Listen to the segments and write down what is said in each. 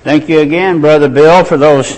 Thank you again, Brother Bill, for those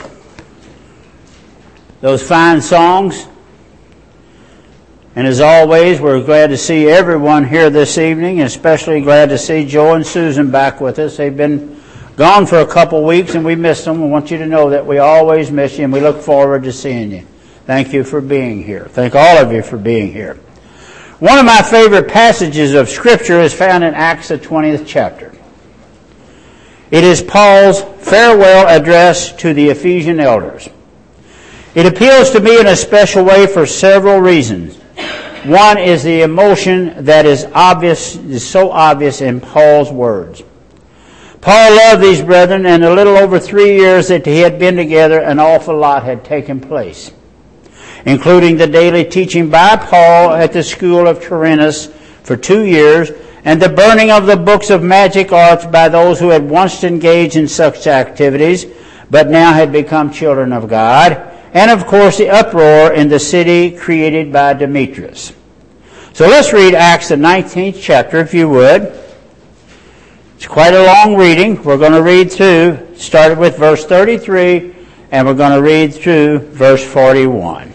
fine songs. And as always, we're glad to see everyone here this evening, especially glad to see Joe and Susan back with us. They've been gone for a couple weeks and we missed them. We want you to know that we always miss you and we look forward to seeing you. Thank you for being here. Thank all of you for being here. One of my favorite passages of Scripture is found in Acts, the 20th chapter. It is Paul's farewell address to the Ephesian elders. It appeals to me in a special way for several reasons. One is the emotion that is so obvious in Paul's words. Paul loved these brethren, and a little over 3 years that he had been together, an awful lot had taken place, including the daily teaching by Paul at the school of Tyrannus for 2 years, and the burning of the books of magic arts by those who had once engaged in such activities, but now had become children of God, and of course the uproar in the city created by Demetrius. So let's read Acts the 19th chapter, if you would. It's quite a long reading. We're going to read through, started with verse 33, and we're going to read through verse 41.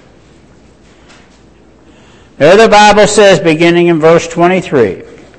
There the Bible says, beginning in verse 23,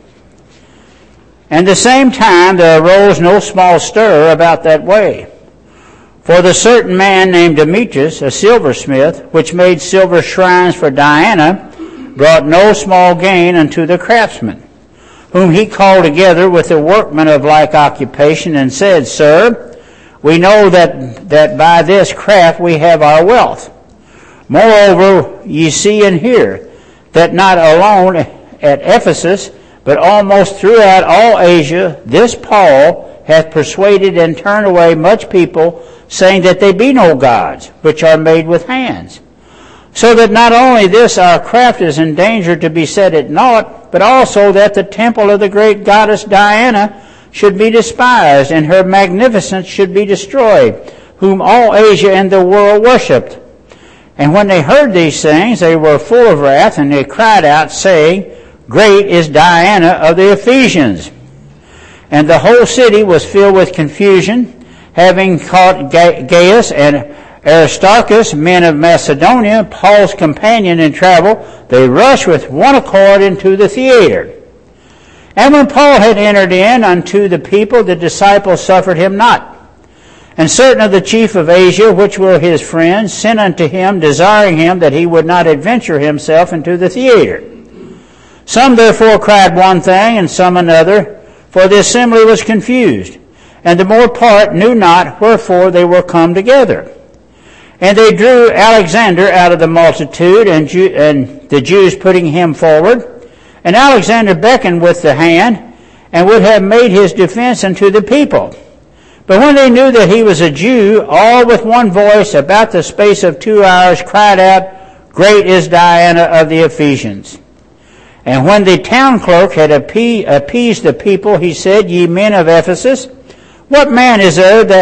"And the same time there arose no small stir about that way. For the certain man named Demetrius, a silversmith, which made silver shrines for Diana, brought no small gain unto the craftsmen, whom he called together with the workmen of like occupation, and said, Sir, we know that by this craft we have our wealth. Moreover, ye see and hear, that not alone at Ephesus, but almost throughout all Asia, this Paul hath persuaded and turned away much people, saying that they be no gods, which are made with hands. So that not only this our craft is in danger to be set at naught, but also that the temple of the great goddess Diana should be despised, and her magnificence should be destroyed, whom all Asia and the world worshipped. And when they heard these things, they were full of wrath, and they cried out, saying, Great is Diana of the Ephesians. And the whole city was filled with confusion. Having caught Gaius and Aristarchus, men of Macedonia, Paul's companion in travel, they rushed with one accord into the theater. And when Paul had entered in unto the people, the disciples suffered him not. And certain of the chief of Asia, which were his friends, sent unto him, desiring him that he would not adventure himself into the theater. Some therefore cried one thing, and some another, for the assembly was confused, and the more part knew not wherefore they were come together. And they drew Alexander out of the multitude, and the Jews putting him forward. And Alexander beckoned with the hand, and would have made his defense unto the people. But when they knew that he was a Jew, all with one voice, about the space of 2 hours, cried out, Great is Diana of the Ephesians. And when the town clerk had appeased the people, he said, Ye men of Ephesus, what man is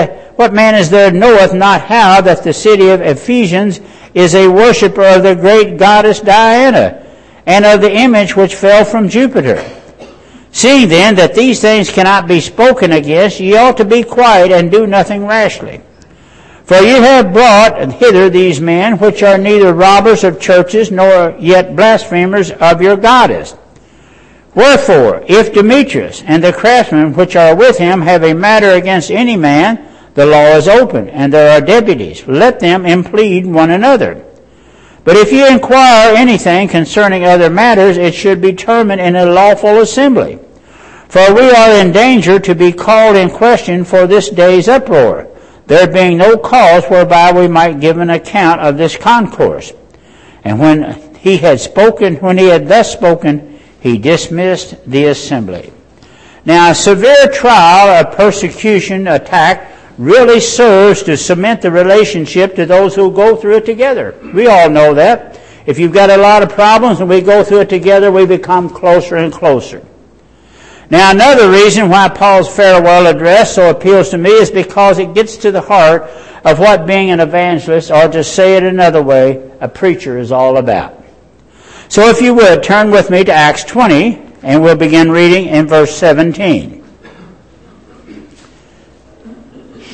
there knoweth not how that the city of Ephesians is a worshipper of the great goddess Diana, and of the image which fell from Jupiter? Seeing then that these things cannot be spoken against, ye ought to be quiet and do nothing rashly. For ye have brought hither these men, which are neither robbers of churches, nor yet blasphemers of your goddess. Wherefore, if Demetrius and the craftsmen which are with him have a matter against any man, the law is open, and there are deputies. Let them implead one another. But if ye inquire anything concerning other matters, it should be determined in a lawful assembly. For we are in danger to be called in question for this day's uproar, there being no cause whereby we might give an account of this concourse. And when he had thus spoken, he dismissed the assembly. Now, a severe trial of persecution attack really serves to cement the relationship to those who go through it together. We all know that. If you've got a lot of problems and we go through it together, we become closer and closer. Now, another reason why Paul's farewell address so appeals to me is because it gets to the heart of what being an evangelist, or to say it another way, a preacher is all about. So if you would, turn with me to Acts 20, and we'll begin reading in verse 17.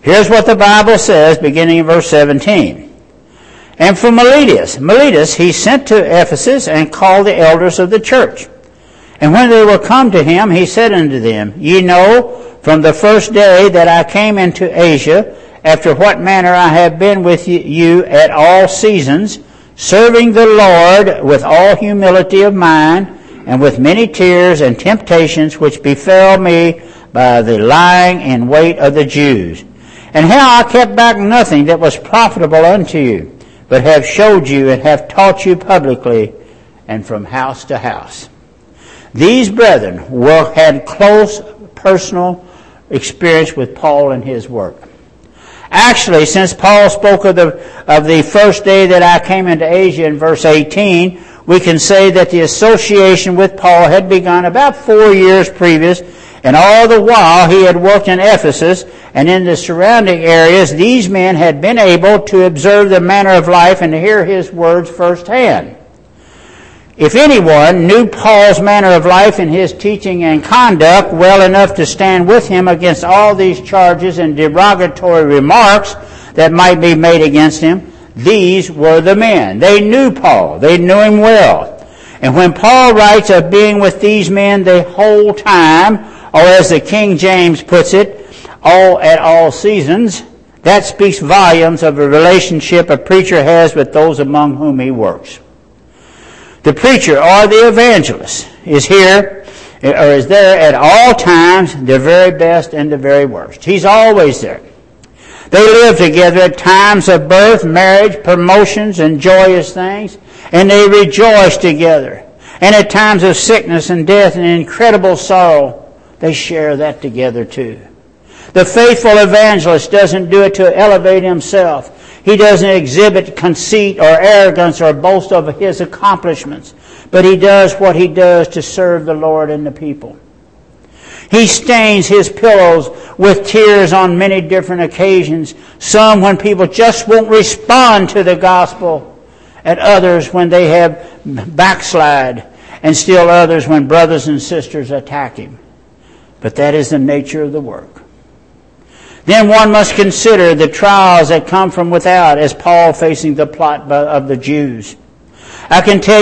Here's what the Bible says, beginning in verse 17. And from Miletus he sent to Ephesus and called the elders of the church. And when they were come to him, he said unto them, Ye know from the first day that I came into Asia, after what manner I have been with you at all seasons, serving the Lord with all humility of mind, and with many tears and temptations which befell me by the lying in wait of the Jews. And how I kept back nothing that was profitable unto you, but have showed you and have taught you publicly and from house to house. These brethren had close personal experience with Paul and his work. Actually, since Paul spoke of the first day that I came into Asia in verse 18, we can say that the association with Paul had begun about 4 years previous, and all the while he had worked in Ephesus and in the surrounding areas, these men had been able to observe the manner of life and to hear his words firsthand. If anyone knew Paul's manner of life and his teaching and conduct well enough to stand with him against all these charges and derogatory remarks that might be made against him, these were the men. They knew Paul. They knew him well. And when Paul writes of being with these men the whole time, or as the King James puts it, at all seasons, that speaks volumes of the relationship a preacher has with those among whom he works. The preacher or the evangelist is here, or is there at all times, the very best and the very worst. He's always there. They live together at times of birth, marriage, promotions, and joyous things, and they rejoice together. And at times of sickness and death and incredible sorrow, they share that together too. The faithful evangelist doesn't do it to elevate himself. He doesn't exhibit conceit or arrogance or boast of his accomplishments, but he does what he does to serve the Lord and the people. He stains his pillows with tears on many different occasions, some when people just won't respond to the gospel, and others when they have backslide, and still others when brothers and sisters attack him. But that is the nature of the work. Then one must consider the trials that come from without, as Paul facing the plot of the Jews. I can tell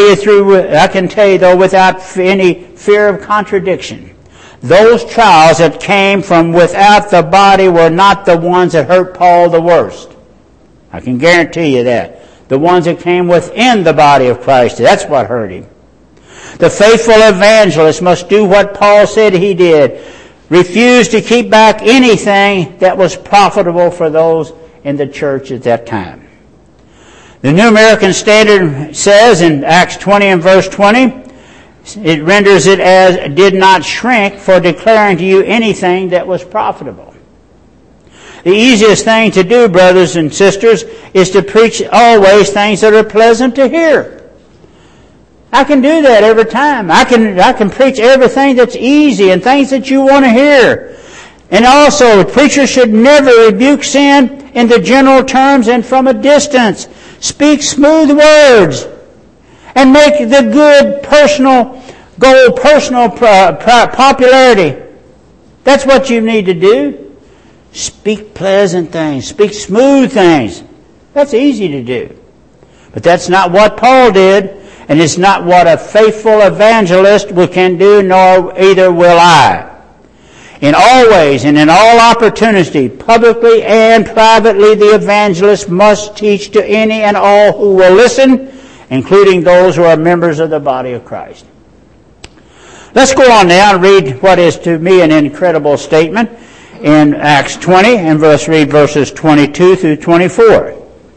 you though, without any fear of contradiction, those trials that came from without the body were not the ones that hurt Paul the worst. I can guarantee you that. The ones that came within the body of Christ, that's what hurt him. The faithful evangelist must do what Paul said he did. Refuse to keep back anything that was profitable for those in the church at that time. The New American Standard says in Acts 20 and verse 20, it renders it as, did not shrink for declaring to you anything that was profitable. The easiest thing to do, brothers and sisters, is to preach always things that are pleasant to hear. I can do that every time. I can preach everything that's easy and things that you want to hear. And also, preachers should never rebuke sin in the general terms and from a distance. Speak smooth words and make the good personal goal, personal popularity. That's what you need to do. Speak pleasant things. Speak smooth things. That's easy to do. But that's not what Paul did. And it's not what a faithful evangelist can do, nor either will I. In all ways and in all opportunity, publicly and privately, the evangelist must teach to any and all who will listen, including those who are members of the body of Christ. Let's go on now and read what is to me an incredible statement in Acts 20, and read verses 22 through 24.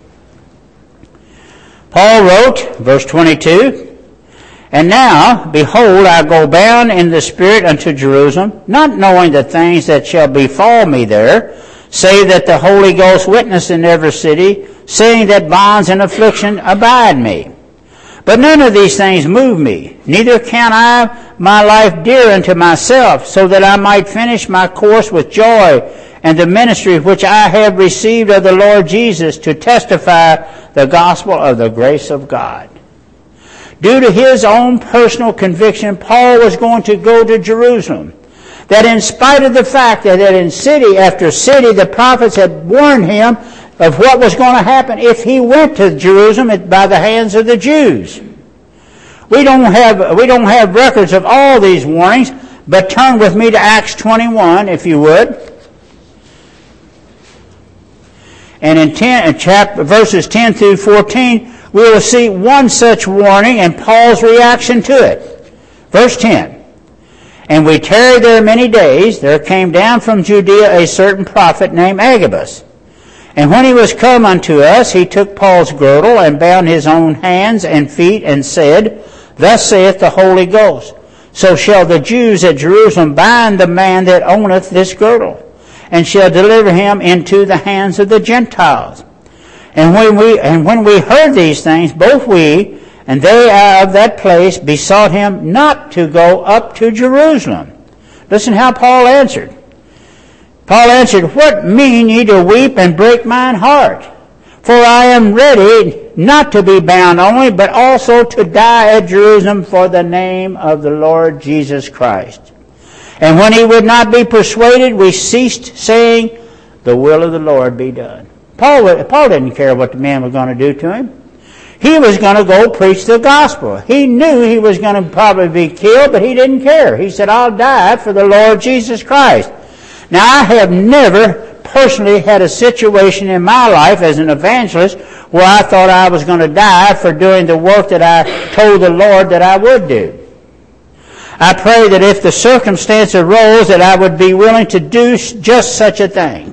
Paul wrote, verse 22, And now, behold, I go bound in the Spirit unto Jerusalem, not knowing the things that shall befall me there, save that the Holy Ghost witness in every city, saying that bonds and affliction abide me. But none of these things move me, neither count I my life dear unto myself, so that I might finish my course with joy, and the ministry which I have received of the Lord Jesus, to testify the gospel of the grace of God. Due to his own personal conviction, Paul was going to go to Jerusalem. That in spite of the fact that in city after city the prophets had warned him of what was going to happen if he went to Jerusalem by the hands of the Jews. We don't have records of all these warnings, but turn with me to Acts 21, if you would. And in verses 10 through 14, we will see one such warning and Paul's reaction to it. Verse 10. And we tarried there many days. There came down from Judea a certain prophet named Agabus. And when he was come unto us, he took Paul's girdle and bound his own hands and feet and said, Thus saith the Holy Ghost, So shall the Jews at Jerusalem bind the man that owneth this girdle, and shall deliver him into the hands of the Gentiles. And when we heard these things, both we and they of that place besought him not to go up to Jerusalem. Listen how Paul answered. Paul answered, What mean ye to weep and break mine heart? For I am ready not to be bound only, but also to die at Jerusalem for the name of the Lord Jesus Christ. And when he would not be persuaded, we ceased, saying, The will of the Lord be done. Paul didn't care what the man was going to do to him. He was going to go preach the gospel. He knew he was going to probably be killed, but he didn't care. He said, I'll die for the Lord Jesus Christ. Now, I have never personally had a situation in my life as an evangelist where I thought I was going to die for doing the work that I told the Lord that I would do. I pray that if the circumstance arose that I would be willing to do just such a thing.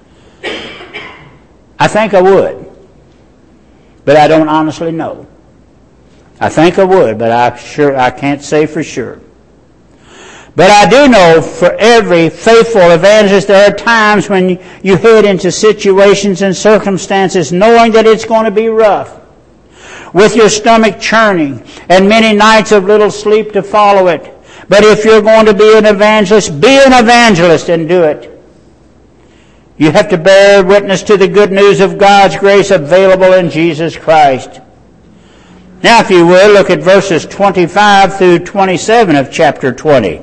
I think I would. But I don't honestly know. I think I would, but I can't say for sure. But I do know for every faithful evangelist there are times when you head into situations and circumstances knowing that it's going to be rough, with your stomach churning and many nights of little sleep to follow it. But if you're going to be an evangelist and do it. You have to bear witness to the good news of God's grace available in Jesus Christ. Now, if you will, look at verses 25 through 27 of chapter 20.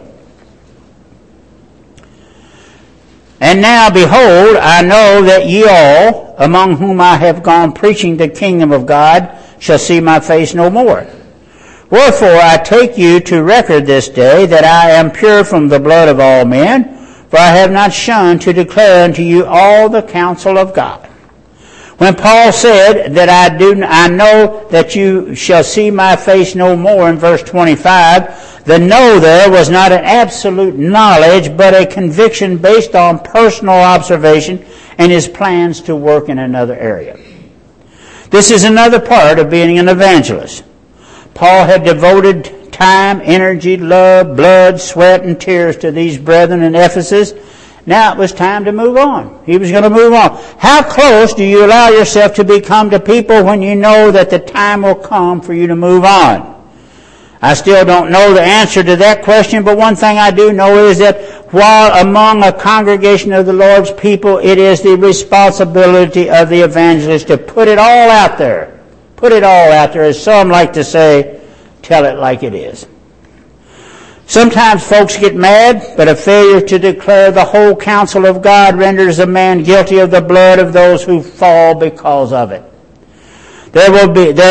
And now, behold, I know that ye all, among whom I have gone preaching the kingdom of God, shall see my face no more. Wherefore I take you to record this day that I am pure from the blood of all men, for I have not shunned to declare unto you all the counsel of God. When Paul said that I know that you shall see my face no more in verse 25, the know there was not an absolute knowledge, but a conviction based on personal observation and his plans to work in another area. This is another part of being an evangelist. Paul had devoted time, energy, love, blood, sweat, and tears to these brethren in Ephesus. Now it was time to move on. He was going to move on. How close do you allow yourself to become to people when you know that the time will come for you to move on? I still don't know the answer to that question, but one thing I do know is that while among a congregation of the Lord's people, it is the responsibility of the evangelist to put it all out there. Put it all out there, as some like to say, tell it like it is. Sometimes folks get mad, but a failure to declare the whole counsel of God renders a man guilty of the blood of those who fall because of it. They will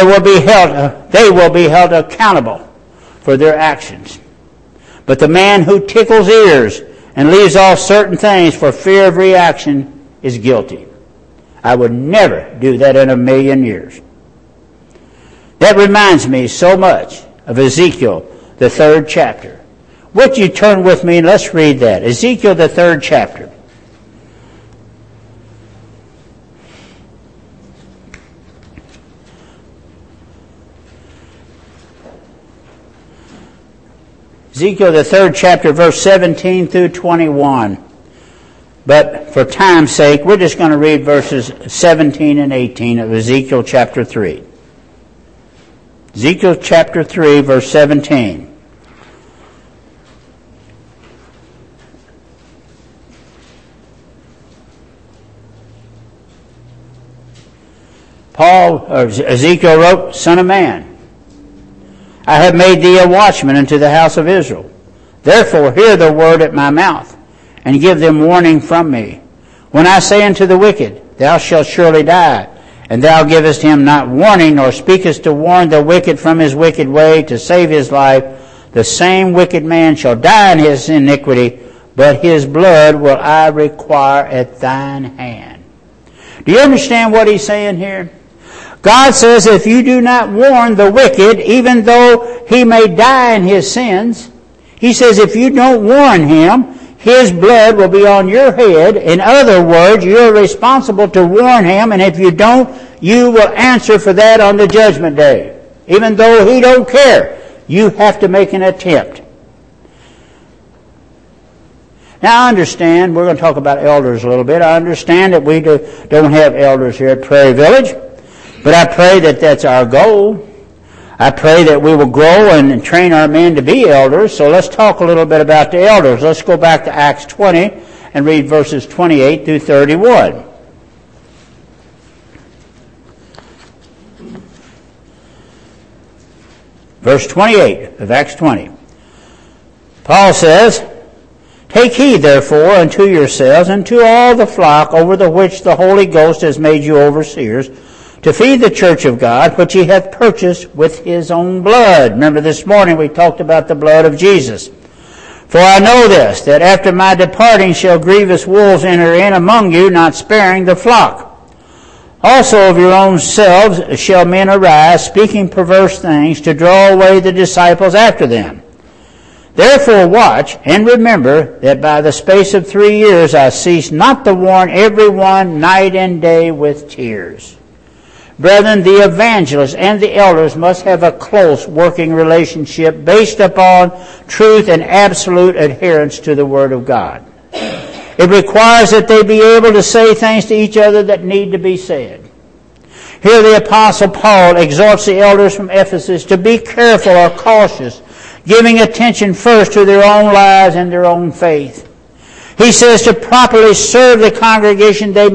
be held accountable for their actions. But the man who tickles ears and leaves off certain things for fear of reaction is guilty. I would never do that in a million years. That reminds me so much of Ezekiel, the 3rd chapter. Would you turn with me and let's read that. Ezekiel, the 3rd chapter. Ezekiel, the 3rd chapter, verse 17 through 21. But for time's sake, we're just going to read verses 17 and 18 of Ezekiel chapter 3. Ezekiel chapter 3, verse 17. Ezekiel wrote, Son of man, I have made thee a watchman unto the house of Israel. Therefore hear the word at my mouth, and give them warning from me. When I say unto the wicked, thou shalt surely die, and thou givest him not warning, nor speakest to warn the wicked from his wicked way to save his life, the same wicked man shall die in his iniquity, but his blood will I require at thine hand. Do you understand what he's saying here? God says if you do not warn the wicked, even though he may die in his sins, he says if you don't warn him, his blood will be on your head. In other words, you're responsible to warn him, and if you don't, you will answer for that on the judgment day. Even though he don't care, you have to make an attempt. Now I understand, we're going to talk about elders a little bit. I understand that we don't have elders here at Prairie Village, but I pray that that's our goal. I pray that we will grow and train our men to be elders. So let's talk a little bit about the elders. Let's go back to Acts 20 and read verses 28 through 31. Verse 28 of Acts 20. Paul says, Take heed, therefore, unto yourselves and to all the flock over the which the Holy Ghost has made you overseers, to feed the church of God, which he hath purchased with his own blood. Remember this morning we talked about the blood of Jesus. For I know this, that after my departing shall grievous wolves enter in among you, not sparing the flock. Also of your own selves shall men arise, speaking perverse things, to draw away the disciples after them. Therefore watch, and remember that by the space of 3 years I cease not to warn every one night and day with tears. Brethren, the evangelists and the elders must have a close working relationship based upon truth and absolute adherence to the Word of God. It requires that they be able to say things to each other that need to be said. Here the Apostle Paul exhorts the elders from Ephesus to be careful or cautious, giving attention first to their own lives and their own faith. He says to properly serve the congregation, they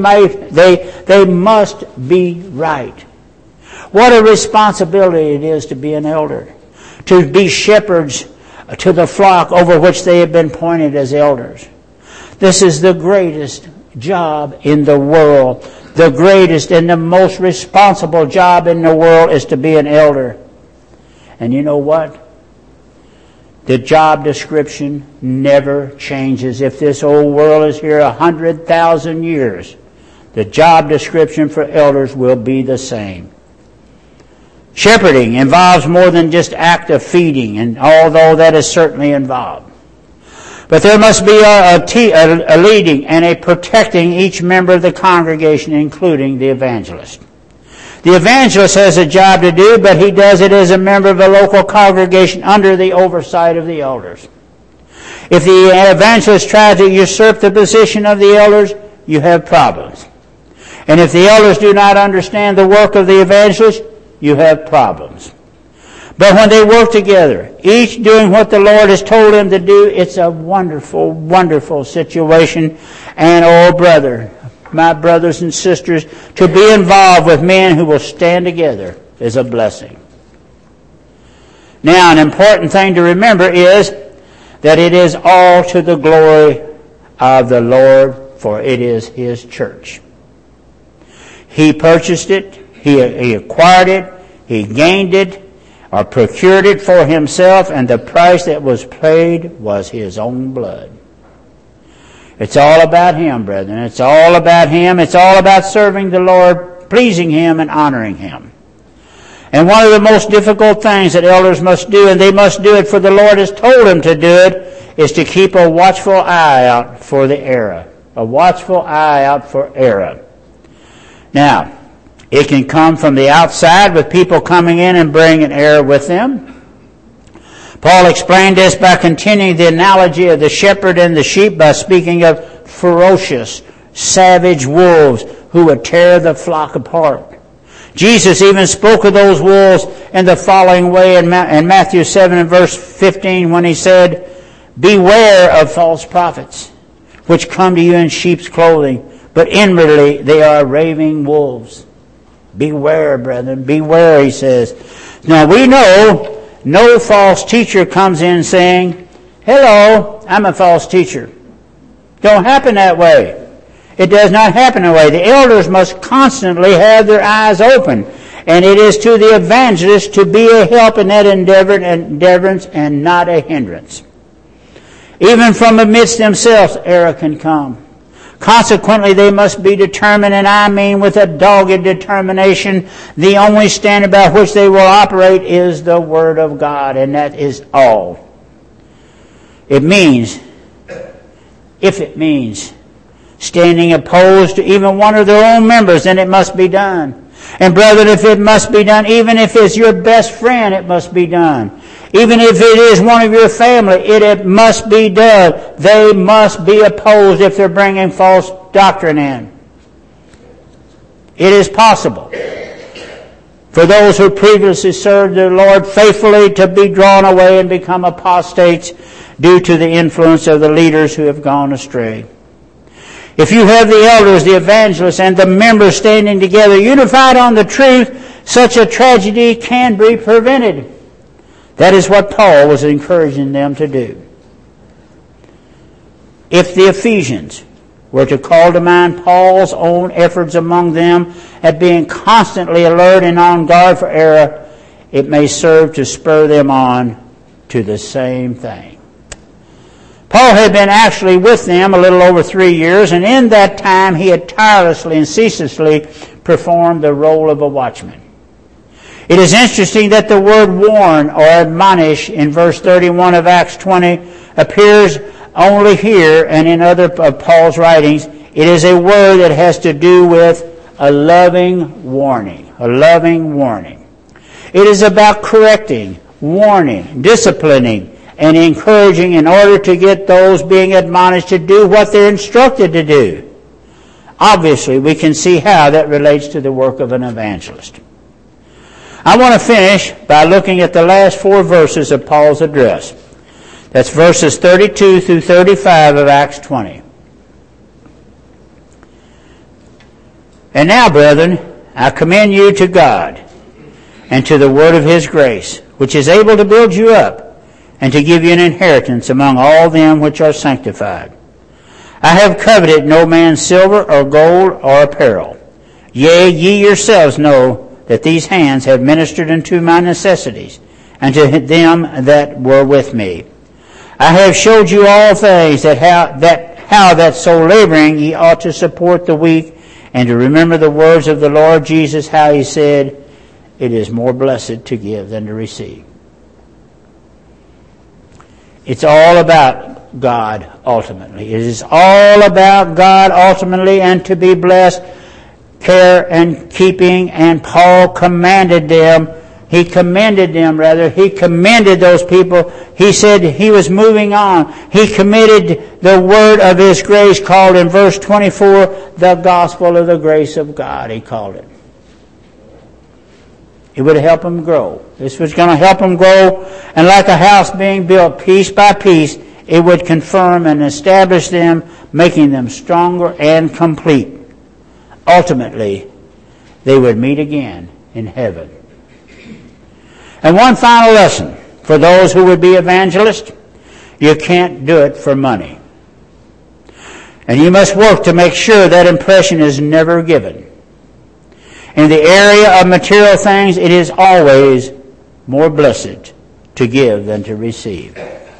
must be right. What a responsibility it is to be an elder, to be shepherds to the flock over which they have been appointed as elders. This is the greatest job in the world. The greatest and the most responsible job in the world is to be an elder. And you know what? The job description never changes. If this old world is here 100,000 years, the job description for elders will be the same. Shepherding involves more than just act of feeding, and although that is certainly involved. But there must be a leading and a protecting each member of the congregation, including the evangelist. The evangelist has a job to do, but he does it as a member of a local congregation under the oversight of the elders. If the evangelist tries to usurp the position of the elders, you have problems. And if the elders do not understand the work of the evangelist, you have problems. But when they work together, each doing what the Lord has told them to do, it's a wonderful, wonderful situation. And oh, brother, my brothers and sisters, to be involved with men who will stand together is a blessing. Now, an important thing to remember is that it is all to the glory of the Lord, for it is his church. He purchased it, he acquired it, he gained it, or procured it for himself, and the price that was paid was his own blood. It's all about him, brethren. It's all about him. It's all about serving the Lord, pleasing him, and honoring him. And one of the most difficult things that elders must do, and they must do it for the Lord has told them to do it, is to keep a watchful eye out for the error. A watchful eye out for error. Now, it can come from the outside with people coming in and bringing error with them. Paul explained this by continuing the analogy of the shepherd and the sheep by speaking of ferocious, savage wolves who would tear the flock apart. Jesus even spoke of those wolves in the following way in Matthew 7 and verse 15 when he said, Beware of false prophets, which come to you in sheep's clothing, but inwardly they are raving wolves. Beware, brethren, beware, he says. Now we know no false teacher comes in saying, hello, I'm a false teacher. Don't happen that way. It does not happen that way. The elders must constantly have their eyes open. And it is to the evangelist to be a help in that endeavor and not a hindrance. Even from amidst themselves, error can come. Consequently, they must be determined, and I mean with a dogged determination. The only standard by which they will operate is the Word of God, and that is all. It means, if it means standing opposed to even one of their own members, then it must be done. And brethren, if it must be done, even if it's your best friend, it must be done. Even if it is one of your family, it must be done. They must be opposed if they're bringing false doctrine in. It is possible for those who previously served the Lord faithfully to be drawn away and become apostates due to the influence of the leaders who have gone astray. If you have the elders, the evangelists, and the members standing together, unified on the truth, such a tragedy can be prevented. That is what Paul was encouraging them to do. If the Ephesians were to call to mind Paul's own efforts among them at being constantly alert and on guard for error, it may serve to spur them on to the same thing. Paul had been actually with them a little over 3 years, and in that time he had tirelessly and ceaselessly performed the role of a watchman. It is interesting that the word warn or admonish in verse 31 of Acts 20 appears only here and in other of Paul's writings. It is a word that has to do with a loving warning. A loving warning. It is about correcting, warning, disciplining, and encouraging in order to get those being admonished to do what they're instructed to do. Obviously, we can see how that relates to the work of an evangelist. I want to finish by looking at the last 4 verses of Paul's address. That's verses 32 through 35 of Acts 20. And now, brethren, I commend you to God and to the word of His grace, which is able to build you up and to give you an inheritance among all them which are sanctified. I have coveted no man's silver or gold or apparel. Yea, ye yourselves know that these hands have ministered unto my necessities, and to them that were with me. I have showed you all things how that so laboring ye ought to support the weak, and to remember the words of the Lord Jesus, how He said, it is more blessed to give than to receive. It's all about God ultimately. It is all about God ultimately and to be blessed, care and keeping. And Paul commended them. He commended those people. He said he was moving on. He committed the word of His grace, called in verse 24, the gospel of the grace of God, he called it. It would help them grow. This was going to help them grow, and like a house being built piece by piece, it would confirm and establish them, making them stronger and complete. Ultimately, they would meet again in heaven. And one final lesson for those who would be evangelists: you can't do it for money. And you must work to make sure that impression is never given. In the area of material things, it is always more blessed to give than to receive.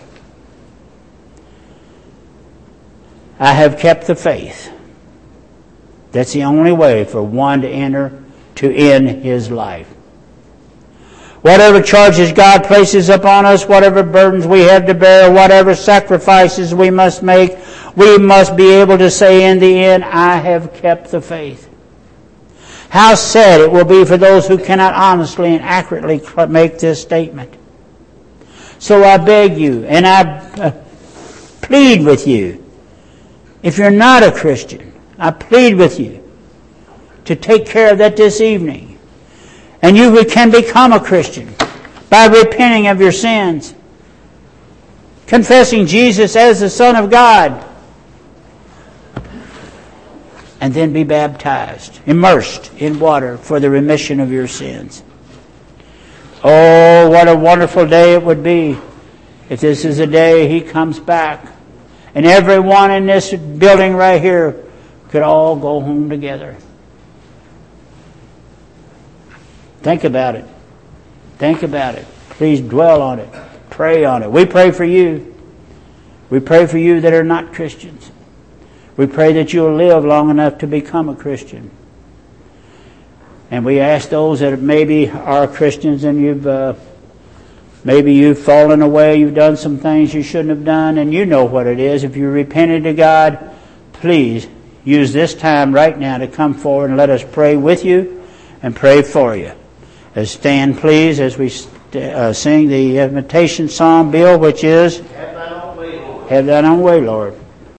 I have kept the faith. That's the only way for one to end his life. Whatever charges God places upon us, whatever burdens we have to bear, whatever sacrifices we must make, we must be able to say in the end, I have kept the faith. How sad it will be for those who cannot honestly and accurately make this statement. So I beg you, and I plead with you, if you're not a Christian, I plead with you to take care of that this evening. And you can become a Christian by repenting of your sins, confessing Jesus as the Son of God, and then be baptized, immersed in water for the remission of your sins. Oh, what a wonderful day it would be if this is the day He comes back, and everyone in this building right here could all go home together. Think about it. Think about it. Please dwell on it. Pray on it. We pray for you. We pray for you that are not Christians. We pray that you'll live long enough to become a Christian. And we ask those that maybe are Christians and maybe you've fallen away, you've done some things you shouldn't have done, and you know what it is. If you repented to God, please use this time right now to come forward and let us pray with you and pray for you. Stand, please, as we sing the invitation song, Bill, which is, Have Thine Own Way, Lord. Have Thine Own Way, Lord.